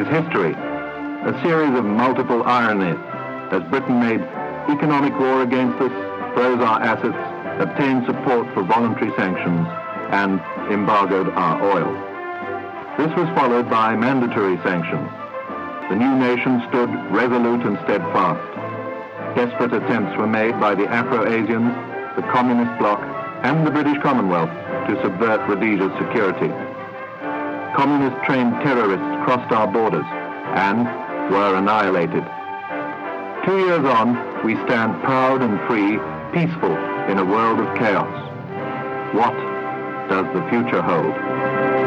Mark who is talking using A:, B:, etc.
A: history, a series of multiple ironies, as Britain made economic war against us, froze our assets, obtained support for voluntary sanctions, and embargoed our oil. This was followed by mandatory sanctions. The new nation stood resolute and steadfast. Desperate attempts were made by the Afro-Asians, the Communist bloc, and the British Commonwealth to subvert Rhodesia's security. Communist-trained terrorists crossed our borders and were annihilated. 2 years on, we stand proud and free, peaceful in a world of chaos. What does the future hold?